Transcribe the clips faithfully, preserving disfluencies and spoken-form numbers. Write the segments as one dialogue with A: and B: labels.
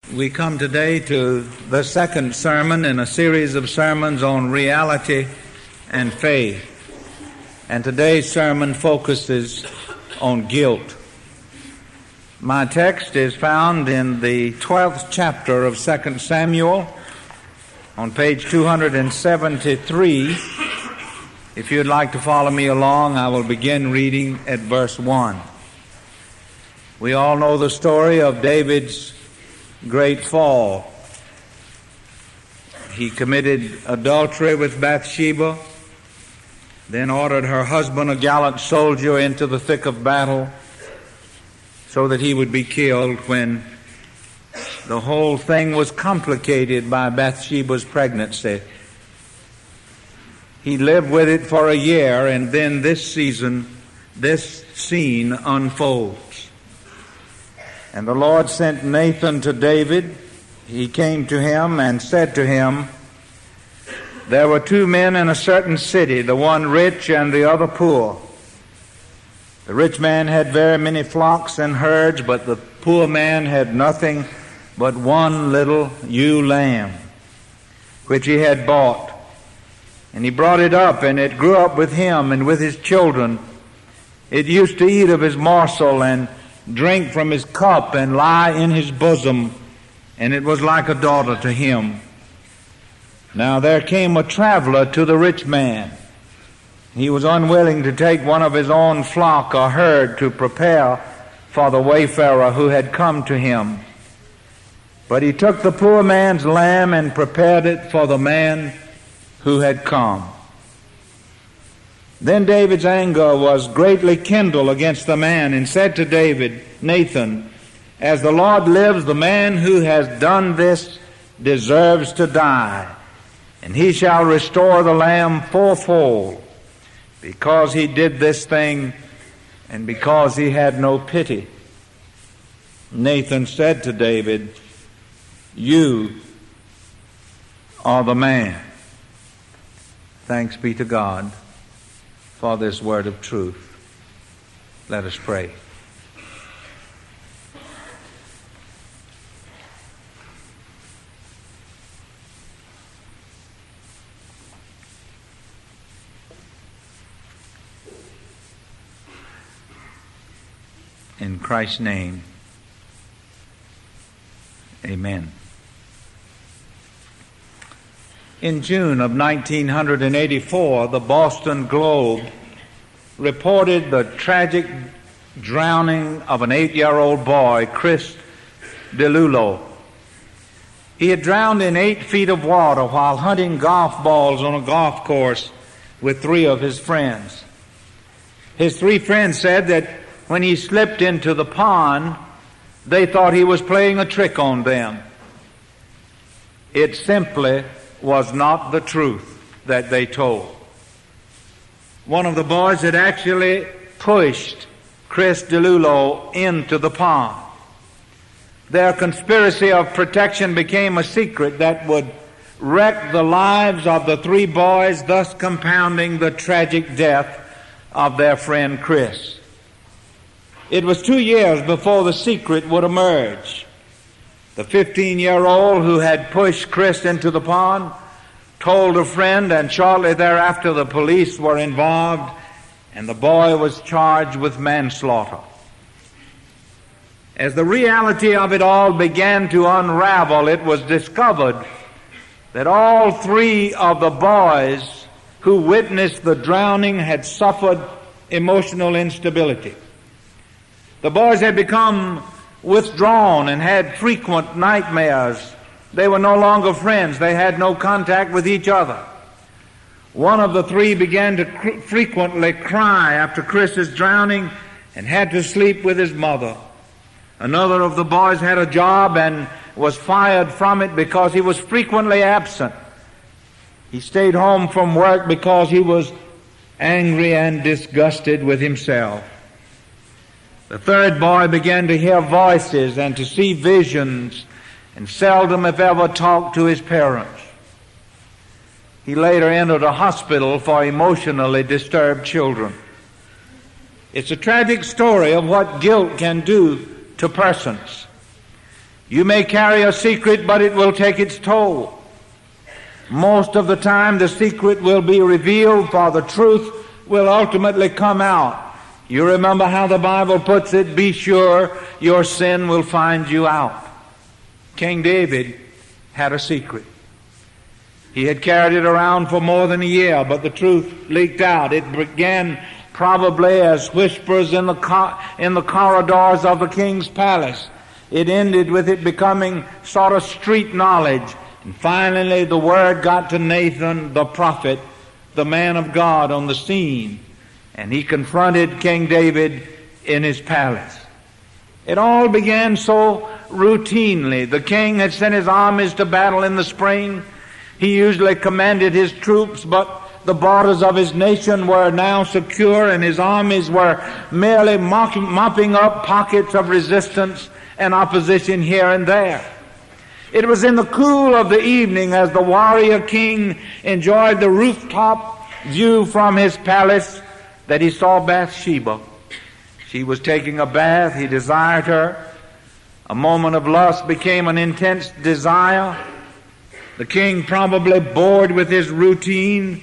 A: We come today to the second sermon in a series of sermons on reality and faith. And today's sermon focuses on guilt. My text is found in the twelfth chapter of Second Samuel on page two hundred seventy-three. If you'd like to follow me along, I will begin reading at verse one. We all know the story of David's great fall. He committed adultery with Bathsheba, then ordered her husband, a gallant soldier, into the thick of battle so that he would be killed when the whole thing was complicated by Bathsheba's pregnancy. He lived with it for a year, and then this season, this scene unfolds. And the Lord sent Nathan to David. He came to him and said to him, "There were two men in a certain city, the one rich and the other poor. The rich man had very many flocks and herds, but the poor man had nothing but one little ewe lamb, which he had bought. And he brought it up, and it grew up with him and with his children. It used to eat of his morsel and drink from his cup and lie in his bosom, and it was like a daughter to him. Now there came a traveler to the rich man. He was unwilling to take one of his own flock or herd to prepare for the wayfarer who had come to him. But he took the poor man's lamb and prepared it for the man who had come. Then David's anger was greatly kindled against the man, and said to David, Nathan, as the Lord lives, the man who has done this deserves to die, and he shall restore the lamb fourfold, because he did this thing, and because he had no pity. Nathan said to David, you are the man." Thanks be to God for this word of truth. Let us pray. In Christ's name, amen. In June of nineteen eighty-four, the Boston Globe reported the tragic drowning of an eight-year-old boy, Chris DeLulo. He had drowned in eight feet of water while hunting golf balls on a golf course with three of his friends. His three friends said that when he slipped into the pond, they thought he was playing a trick on them. It simply was not the truth that they told. One of the boys had actually pushed Chris DeLulo into the pond. Their conspiracy of protection became a secret that would wreck the lives of the three boys, thus compounding the tragic death of their friend Chris. It was two years before the secret would emerge. The fifteen-year-old who had pushed Chris into the pond told a friend, and shortly thereafter the police were involved, and the boy was charged with manslaughter. As the reality of it all began to unravel, it was discovered that all three of the boys who witnessed the drowning had suffered emotional instability. The boys had become withdrawn and had frequent nightmares. They were no longer friends. They had no contact with each other. One of the three began to cr- frequently cry after Chris's drowning and had to sleep with his mother. Another of the boys had a job and was fired from it because he was frequently absent. He stayed home from work because he was angry and disgusted with himself. The third boy began to hear voices and to see visions, and seldom, if ever, talked to his parents. He later entered a hospital for emotionally disturbed children. It's a tragic story of what guilt can do to persons. You may carry a secret, but it will take its toll. Most of the time the secret will be revealed, for the truth will ultimately come out. You remember how the Bible puts it, be sure your sin will find you out. King David had a secret. He had carried it around for more than a year, but the truth leaked out. It began probably as whispers in the co- in the corridors of the king's palace. It ended with it becoming sort of street knowledge. And finally the word got to Nathan the prophet, the man of God on the scene, and he confronted King David in his palace. It all began so routinely. The king had sent his armies to battle in the spring. He usually commanded his troops, but the borders of his nation were now secure, and his armies were merely mocking, mopping up pockets of resistance and opposition here and there. It was in the cool of the evening, as the warrior king enjoyed the rooftop view from his palace, that he saw Bathsheba. She was taking a bath. He desired her. A moment of lust became an intense desire. The king, probably bored with his routine,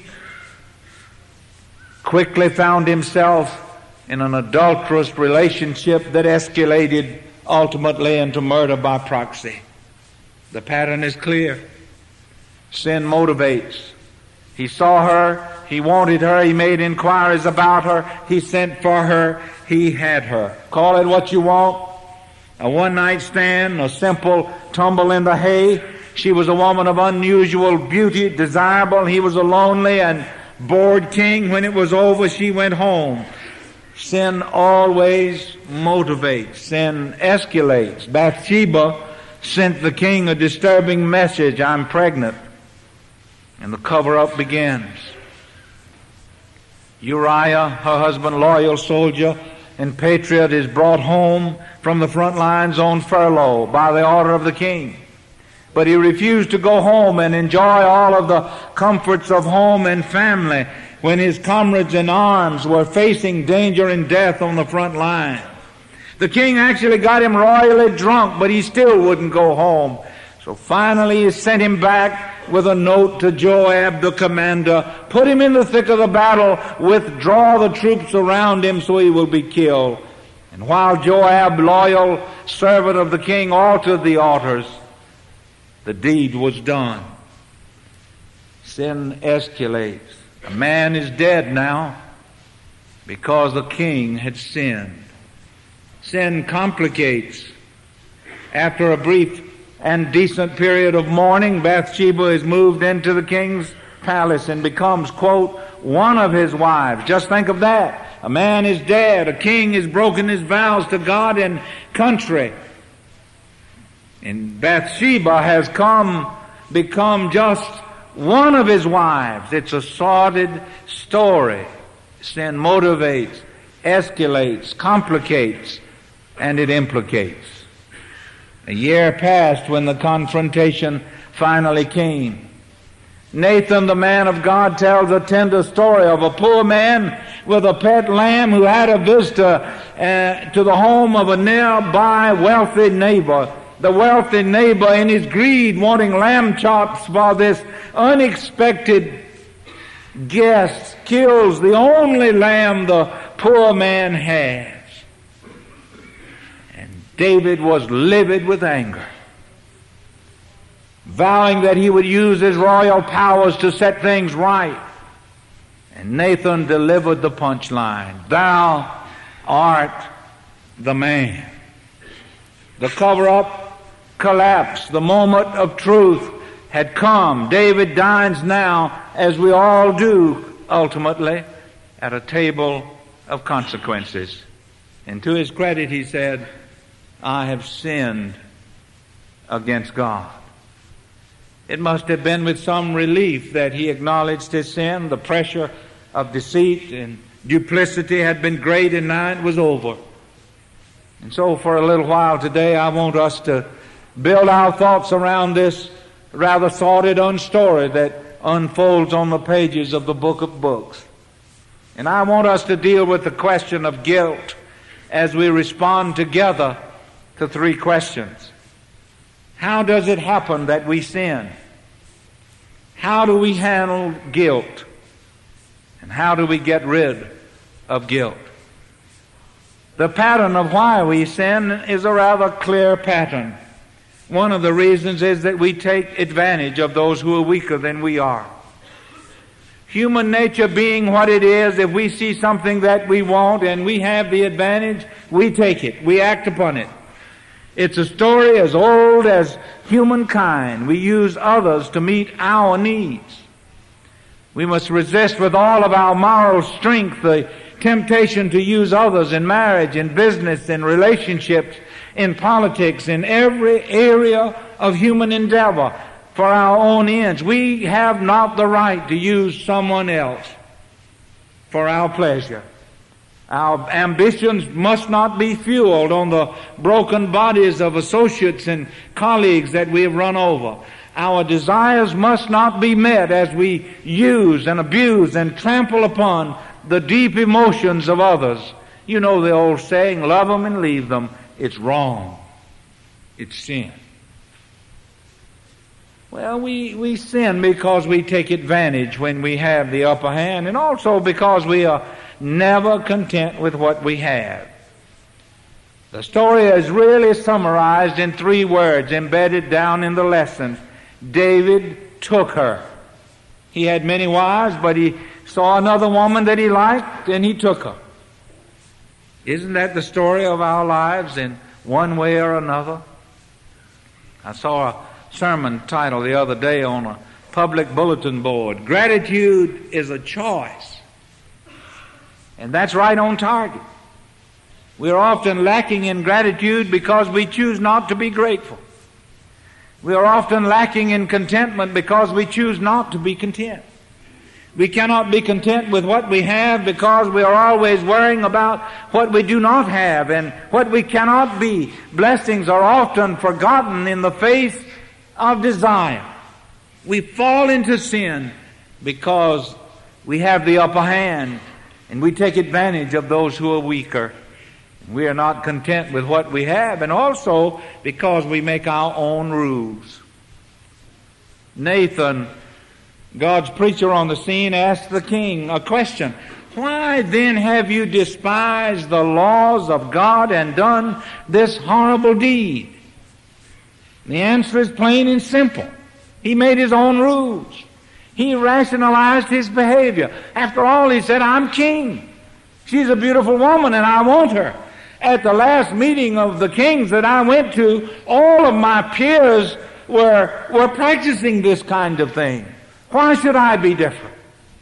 A: quickly found himself in an adulterous relationship that escalated ultimately into murder by proxy. The pattern is clear. Sin motivates. He saw her, he wanted her, he made inquiries about her, he sent for her, he had her. Call it what you want. A one-night stand, a simple tumble in the hay. She was a woman of unusual beauty, desirable. He was a lonely and bored king. When it was over, she went home. Sin always motivates. Sin escalates. Bathsheba sent the king a disturbing message, I'm pregnant. And the cover-up begins. Uriah, her husband, loyal soldier and patriot, is brought home from the front lines on furlough by the order of the king. But he refused to go home and enjoy all of the comforts of home and family when his comrades in arms were facing danger and death on the front line. The king actually got him royally drunk, but he still wouldn't go home. So finally he sent him back with a note to Joab, the commander. Put him in the thick of the battle, withdraw the troops around him so he will be killed. And while Joab, loyal servant of the king, altered the altars, the deed was done. Sin escalates. A man is dead now because the king had sinned. Sin complicates. After a brief and decent period of mourning, Bathsheba is moved into the king's palace and becomes, quote, one of his wives. Just think of that. A man is dead. A king has broken his vows to God and country. And Bathsheba has come, become just one of his wives. It's a sordid story. Sin motivates, escalates, complicates, and it implicates. A year passed when the confrontation finally came. Nathan, the man of God, tells a tender story of a poor man with a pet lamb who had a visitor uh, to the home of a nearby wealthy neighbor. The wealthy neighbor, in his greed, wanting lamb chops for this unexpected guest, kills the only lamb the poor man has. And David was livid with anger, vowing that he would use his royal powers to set things right. And Nathan delivered the punchline, "Thou art the man." The cover-up collapsed. The moment of truth had come. David dines now, as we all do ultimately, at a table of consequences. And to his credit, he said, "I have sinned against God." It must have been with some relief that he acknowledged his sin. The pressure of deceit and duplicity had been great, and now it was over. And so for a little while today, I want us to build our thoughts around this rather sordid story that unfolds on the pages of the book of books. And I want us to deal with the question of guilt as we respond together to three questions. How does it happen that we sin? How do we handle guilt? And how do we get rid of guilt? The pattern of why we sin is a rather clear pattern. One of the reasons is that we take advantage of those who are weaker than we are. Human nature being what it is, if we see something that we want and we have the advantage, we take it. We act upon it. It's a story as old as humankind. We use others to meet our needs. We must resist with all of our moral strength the temptation to use others in marriage, in business, in relationships, in politics, in every area of human endeavor for our own ends. We have not the right to use someone else for our pleasure. Our ambitions must not be fueled on the broken bodies of associates and colleagues that we have run over. Our desires must not be met as we use and abuse and trample upon the deep emotions of others. You know the old saying, love them and leave them. It's wrong. It's sin. Well, we, we sin because we take advantage when we have the upper hand, and also because we are never content with what we have. The story is really summarized in three words embedded down in the lesson. David took her. He had many wives, but he saw another woman that he liked, and he took her. Isn't that the story of our lives in one way or another? I saw a sermon title the other day on a public bulletin board. Gratitude is a choice. And that's right on target. We're often lacking in gratitude because we choose not to be grateful. We are often lacking in contentment because we choose not to be content. We cannot be content with what we have because we are always worrying about what we do not have and what we cannot be. Blessings are often forgotten in the face of desire. We fall into sin because we have the upper hand and we take advantage of those who are weaker. We are not content with what we have, and also because we make our own rules. Nathan, God's preacher on the scene, asked the king a question. Why then have you despised the laws of God and done this horrible deed? The answer is plain and simple. He made his own rules. He rationalized his behavior. After all, he said, I'm king. She's a beautiful woman and I want her. At the last meeting of the kings that I went to, all of my peers were, were practicing this kind of thing. Why should I be different?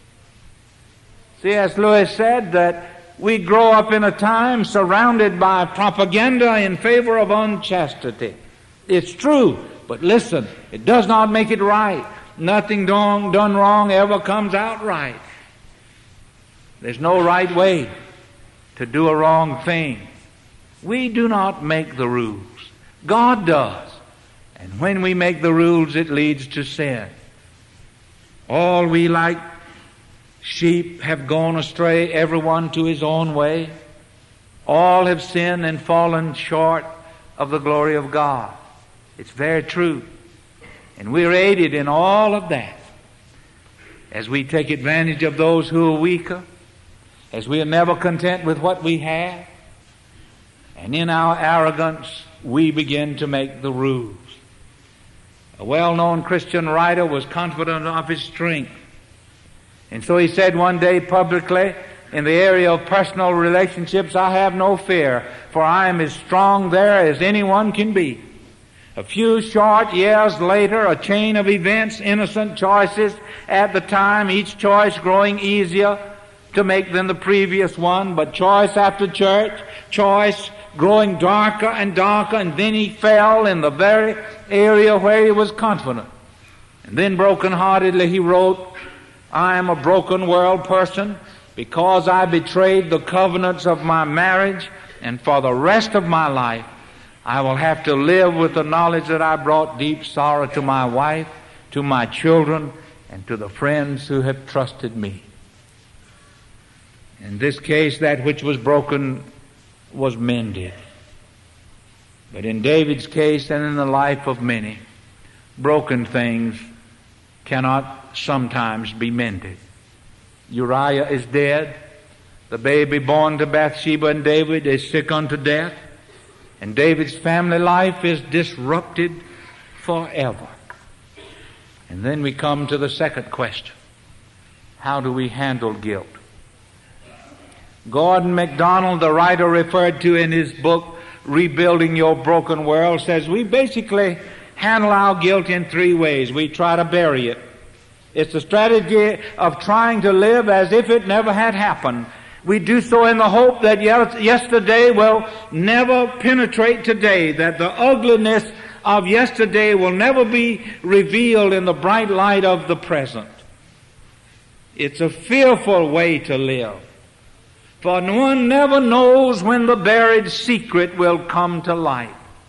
A: C S Lewis said that we grow up in a time surrounded by propaganda in favor of unchastity. It's true, but listen, it does not make it right. Nothing done, done wrong ever comes out right. There's no right way to do a wrong thing. We do not make the rules. God does. And when we make the rules, it leads to sin. All we like sheep have gone astray, everyone to his own way. All have sinned and fallen short of the glory of God. It's very true. And we're aided in all of that as we take advantage of those who are weaker, as we are never content with what we have, and in our arrogance we begin to make the rules. A well-known Christian writer was confident of his strength. And so he said one day publicly, in the area of personal relationships, I have no fear, for I am as strong there as anyone can be. A few short years later, a chain of events, innocent choices at the time, each choice growing easier to make than the previous one, but choice after church, choice growing darker and darker, and then he fell in the very area where he was confident. And then broken-heartedly he wrote, I am a broken world person because I betrayed the covenants of my marriage, and for the rest of my life I will have to live with the knowledge that I brought deep sorrow to my wife, to my children, and to the friends who have trusted me. In this case, that which was broken was mended. But in David's case and in the life of many, broken things cannot sometimes be mended. Uriah is dead. The baby born to Bathsheba and David is sick unto death. And David's family life is disrupted forever. And then we come to the second question. How do we handle guilt? Gordon MacDonald, the writer referred to in his book, Rebuilding Your Broken World, says we basically handle our guilt in three ways. We try to bury it. It's the strategy of trying to live as if it never had happened. We do so in the hope that yesterday will never penetrate today, that the ugliness of yesterday will never be revealed in the bright light of the present. It's a fearful way to live, for one never knows when the buried secret will come to light.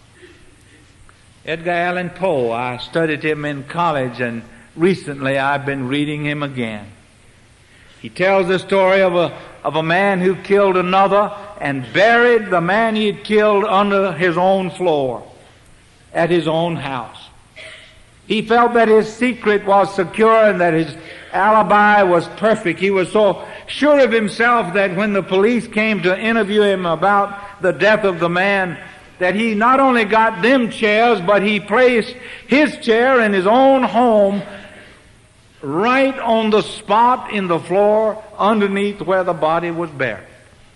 A: Edgar Allan Poe, I studied him in college, and recently I've been reading him again. He tells the story of a, of a man who killed another and buried the man he had killed under his own floor at his own house. He felt that his secret was secure and that his alibi was perfect. He was so sure of himself that when the police came to interview him about the death of the man, that he not only got them chairs, but he placed his chair in his own home right on the spot in the floor underneath where the body was buried.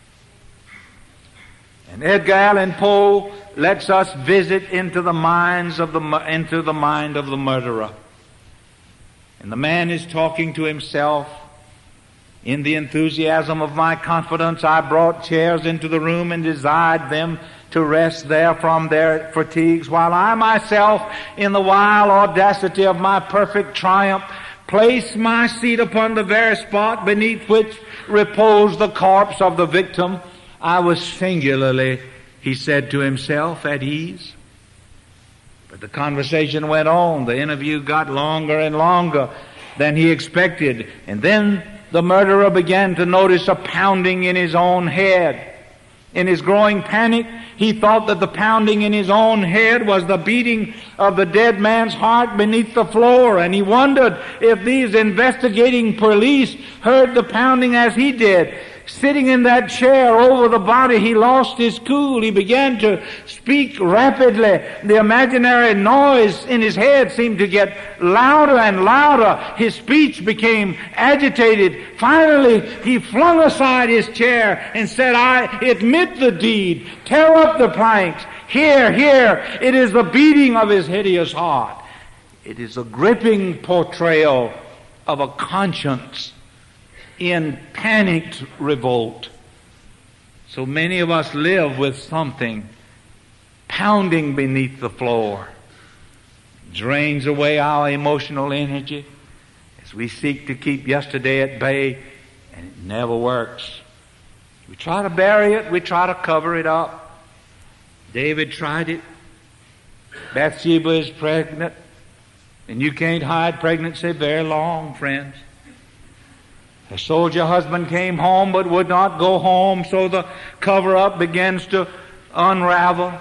A: And Edgar Allan Poe lets us visit into the minds of the into the mind of the murderer. And the man is talking to himself. In the enthusiasm of my confidence, I brought chairs into the room and desired them to rest there from their fatigues, while I myself, in the wild audacity of my perfect triumph, placed my seat upon the very spot beneath which reposed the corpse of the victim. I was singularly, he said to himself, at ease. But the conversation went on. The interview got longer and longer than he expected. And then the murderer began to notice a pounding in his own head. In his growing panic, he thought that the pounding in his own head was the beating of the dead man's heart beneath the floor, and he wondered if these investigating police heard the pounding as he did. Sitting in that chair over the body, he lost his cool. He began to speak rapidly. The imaginary noise in his head seemed to get louder and louder. His speech became agitated. Finally, he flung aside his chair and said, I admit the deed. Tear up the planks. Here, here. It is the beating of his hideous heart. It is a gripping portrayal of a conscience in panicked revolt. So many of us live with something pounding beneath the floor. It drains away our emotional energy as we seek to keep yesterday at bay, and it never works. We try to bury it, we try to cover it up. David tried it. Bathsheba is pregnant, and you can't hide pregnancy very long, friends. The soldier husband came home but would not go home, so the cover-up begins to unravel.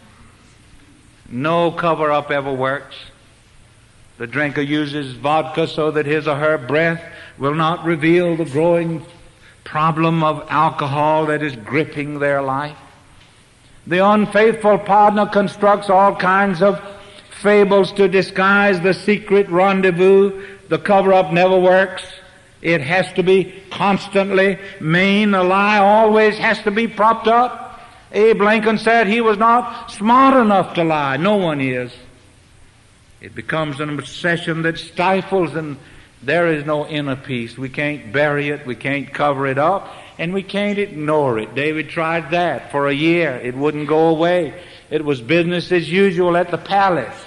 A: No cover-up ever works. The drinker uses vodka so that his or her breath will not reveal the growing problem of alcohol that is gripping their life. The unfaithful partner constructs all kinds of fables to disguise the secret rendezvous. The cover-up never works. It has to be constantly main. A lie always has to be propped up. Abe Lincoln said he was not smart enough to lie. No one is. It becomes an obsession that stifles, and there is no inner peace. We can't bury it, we can't cover it up, and we can't ignore it. David tried that for a year. It wouldn't go away. It was business as usual at the palace.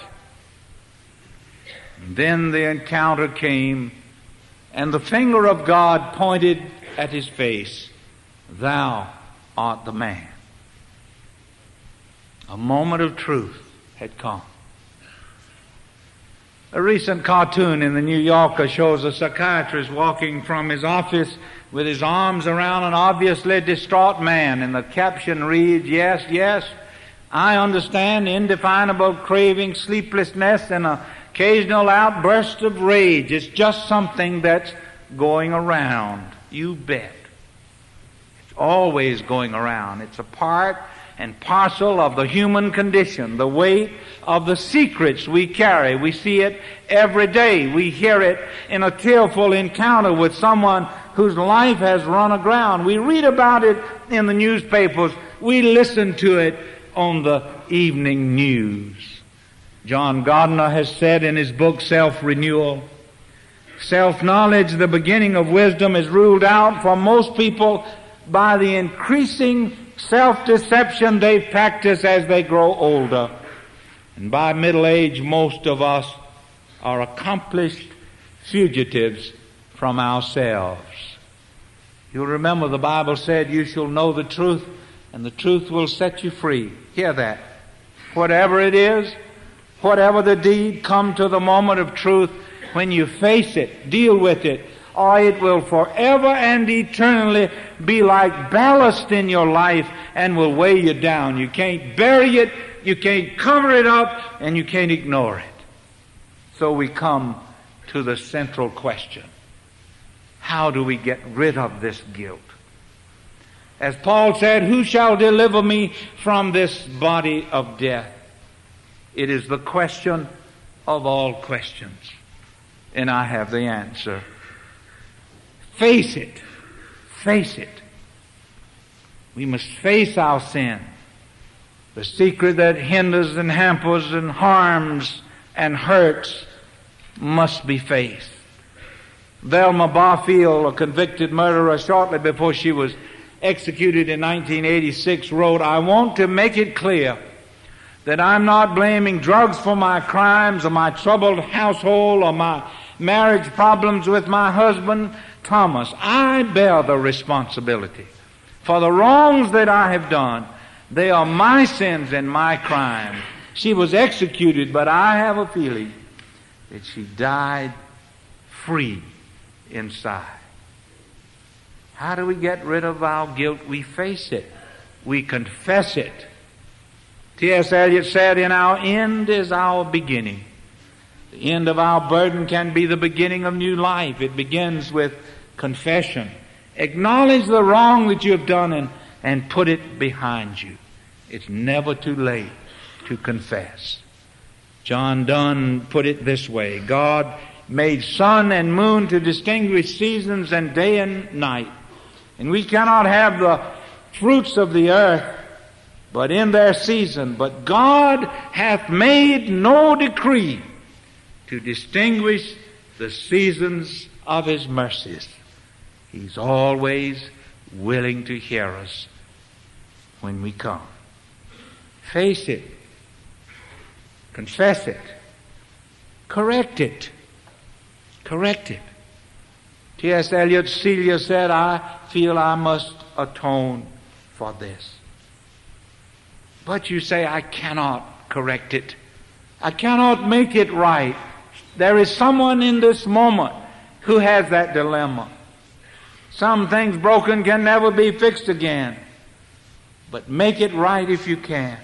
A: And then the encounter came, and the finger of God pointed at his face. Thou art the man. A moment of truth had come. A recent cartoon in the New Yorker shows a psychiatrist walking from his office with his arms around an obviously distraught man, and the caption reads, yes, yes, I understand indefinable craving, sleeplessness, and an occasional outburst of rage. It's just something that's going around. You bet. It's always going around. It's a part and parcel of the human condition, the weight of the secrets we carry. We see it every day. We hear it in a tearful encounter with someone whose life has run aground. We read about it in the newspapers. We listen to it on the evening news. John Gardner has said in his book, Self-Renewal, self-knowledge, the beginning of wisdom, is ruled out for most people by the increasing self-deception they practice as they grow older. And by middle age, most of us are accomplished fugitives from ourselves. You'll remember the Bible said, you shall know the truth, and the truth will set you free. Hear that. Whatever it is, whatever the deed, come to the moment of truth when you face it, deal with it, or it will forever and eternally be like ballast in your life and will weigh you down. You can't bury it, you can't cover it up, and you can't ignore it. So we come to the central question. How do we get rid of this guilt? As Paul said, who shall deliver me from this body of death? It is the question of all questions. And I have the answer. Face it. Face it. We must face our sin. The secret that hinders and hampers and harms and hurts must be faced. Velma Barfield, a convicted murderer, shortly before she was executed in nineteen eighty-six, wrote, I want to make it clear that I'm not blaming drugs for my crimes or my troubled household or my marriage problems with my husband, Thomas. I bear the responsibility for the wrongs that I have done. They are my sins and my crimes. She was executed, but I have a feeling that she died free inside. How do we get rid of our guilt? We face it. We confess it. T S Eliot said, in our end is our beginning. The end of our burden can be the beginning of new life. It begins with confession. Acknowledge the wrong that you have done and, and put it behind you. It's never too late to confess. John Donne put it this way, God made sun and moon to distinguish seasons and day and night. And we cannot have the fruits of the earth but in their season. But God hath made no decree to distinguish the seasons of His mercies. He's always willing to hear us when we come. Face it. Confess it. Correct it. Correct it. T S Eliot Celia said, I feel I must atone for this. But you say, I cannot correct it. I cannot make it right. There is someone in this moment who has that dilemma. Some things broken can never be fixed again. But make it right if you can.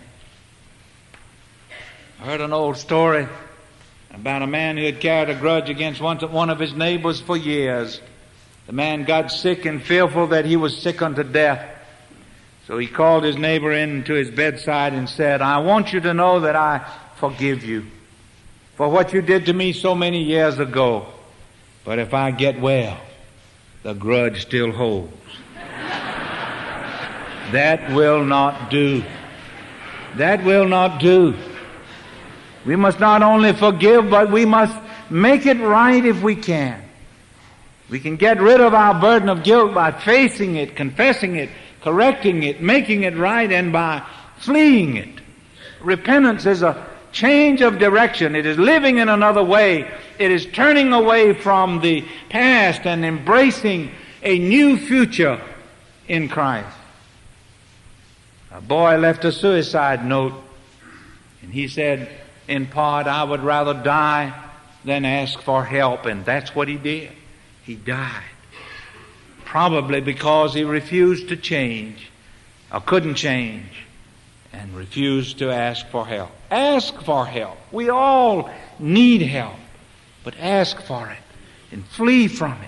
A: I heard an old story about a man who had carried a grudge against one, one of his neighbors for years. The man got sick and fearful that he was sick unto death. So he called his neighbor in to his bedside and said, I want you to know that I forgive you for what you did to me so many years ago. But if I get well, the grudge still holds. That will not do. That will not do. We must not only forgive, but we must make it right if we can. We can get rid of our burden of guilt by facing it, confessing it, correcting it, making it right, and by fleeing it. Repentance is a change of direction. It is living in another way. It is turning away from the past and embracing a new future in Christ. A boy left a suicide note, and he said, in part, I would rather die than ask for help. And that's what he did. He died. Probably because he refused to change or couldn't change. and refuse to ask for help. Ask for help. We all need help, but ask for it and flee from it.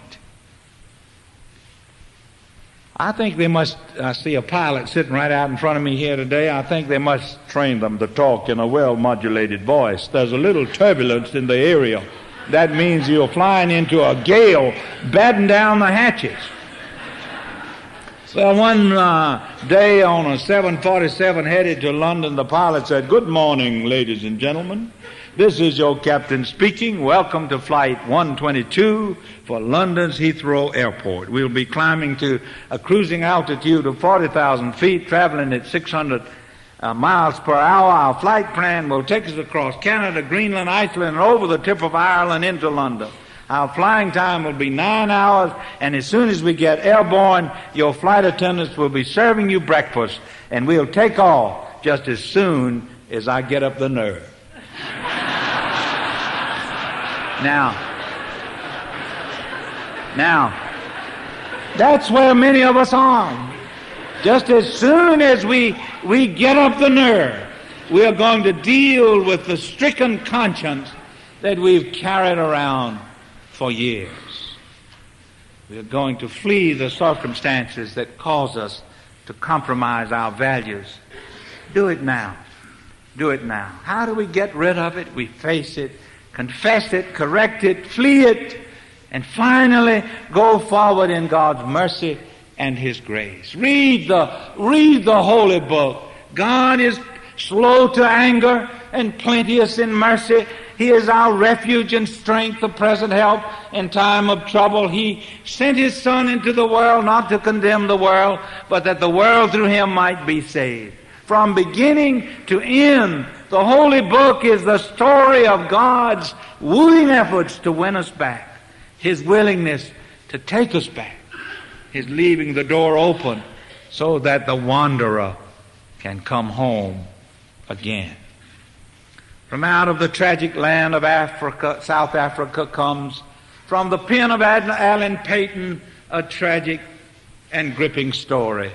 A: I think they must, I see a pilot sitting right out in front of me here today. I think they must train them to talk in a well-modulated voice. There's a little turbulence in the area. That means you're flying into a gale, batten down the hatches. Well, one uh, day on a seven forty-seven headed to London, the pilot said, "Good morning, ladies and gentlemen. This is your captain speaking. Welcome to Flight one twenty-two for London's Heathrow Airport. We'll be climbing to a cruising altitude of forty thousand feet, traveling at six hundred uh, miles per hour. Our flight plan will take us across Canada, Greenland, Iceland, and over the tip of Ireland into London. Our flying time will be nine hours, and as soon as we get airborne, your flight attendants will be serving you breakfast, and we'll take off just as soon as I get up the nerve." Now, now, that's where many of us are. Just as soon as we, we get up the nerve, we are going to deal with the stricken conscience that we've carried around for years. We are going to flee the circumstances that cause us to compromise our values. Do it now. Do it now. How do we get rid of it? We face it, confess it, correct it, flee it, and finally go forward in God's mercy and His grace. Read the, read the holy book. God is slow to anger and plenteous in mercy. He is our refuge and strength, the present help in time of trouble. He sent His Son into the world not to condemn the world, but that the world through Him might be saved. From beginning to end, the holy book is the story of God's wooing efforts to win us back, His willingness to take us back, His leaving the door open so that the wanderer can come home again. From out of the tragic land of Africa, South Africa comes, from the pen of Alan Paton, a tragic and gripping story.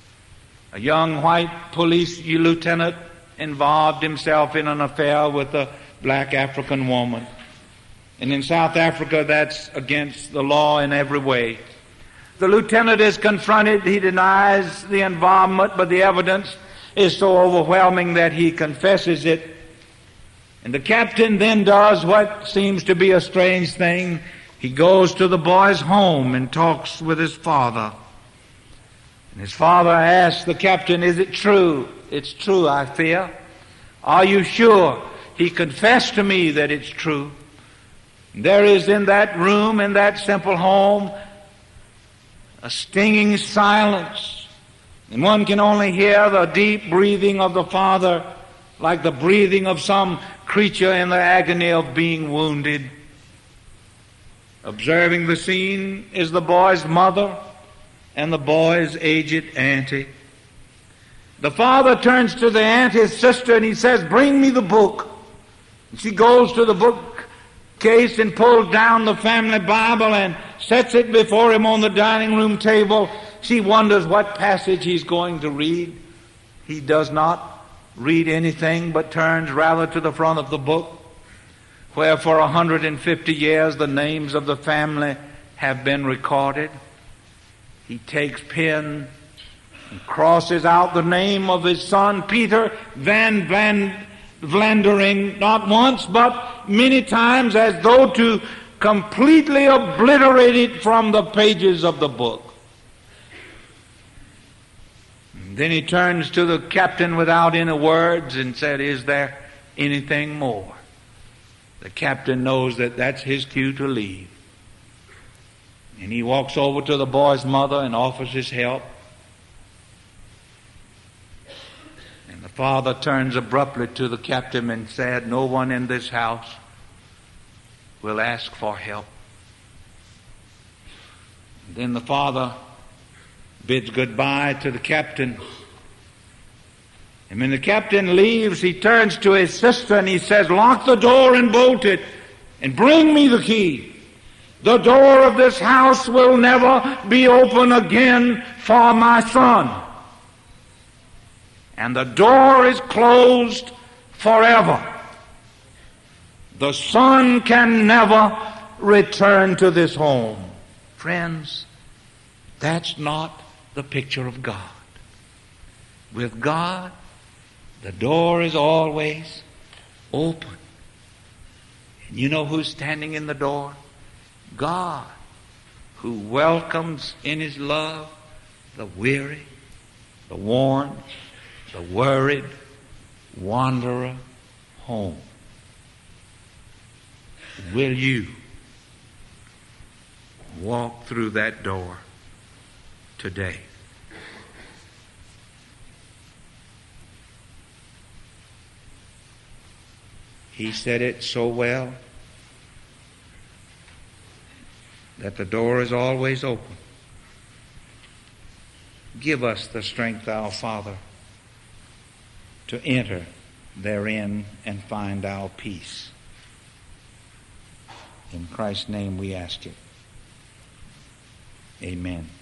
A: A young white police lieutenant involved himself in an affair with a black African woman. And in South Africa, that's against the law in every way. The lieutenant is confronted. He denies the involvement, but the evidence is so overwhelming that he confesses it. And the captain then does what seems to be a strange thing. He goes to the boy's home and talks with his father. And his father asks the captain, "Is it true?" "It's true, I fear." "Are you sure?" "He confessed to me that it's true." There is in that room, in that simple home, a stinging silence. And one can only hear the deep breathing of the father, like the breathing of some creature in the agony of being wounded. Observing the scene is the boy's mother and the boy's aged auntie. The father turns to the aunt, his sister, and he says, "Bring me the book." And she goes to the bookcase and pulls down the family Bible and sets it before him on the dining room table. She wonders what passage he's going to read. He does not read anything, but turns rather to the front of the book, where for a hundred and fifty years the names of the family have been recorded. He takes pen and crosses out the name of his son, Peter Van Van Vlandering, not once, but many times, as though to completely obliterate it from the pages of the book. And then he turns to the captain without any words and said, "Is there anything more?" The captain knows that that's his cue to leave. And he walks over to the boy's mother and offers his help. And the father turns abruptly to the captain and said, "No one in this house will ask for help." And then the father bids goodbye to the captain. And when the captain leaves, he turns to his sister and he says, "Lock the door and bolt it and bring me the key. The door of this house will never be open again for my son." and the door is closed forever. The son can never return to this home. Friends, that's not the picture of God. With God, the door is always open. And you know who's standing in the door? God, who welcomes in His love the weary, the worn, the worried wanderer home. Will you walk through that door today? He said it so well that the door is always open. Give us the strength, our Father, to enter therein and find our peace. In Christ's name we ask it. Amen.